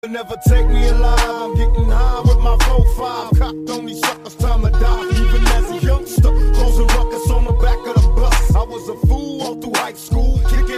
Never take me alive. I'm getting high with my 4-5. Cocked on these suckers, time to die. Even as a youngster, causing ruckus on the back of the bus. I was a fool all through high school, kicking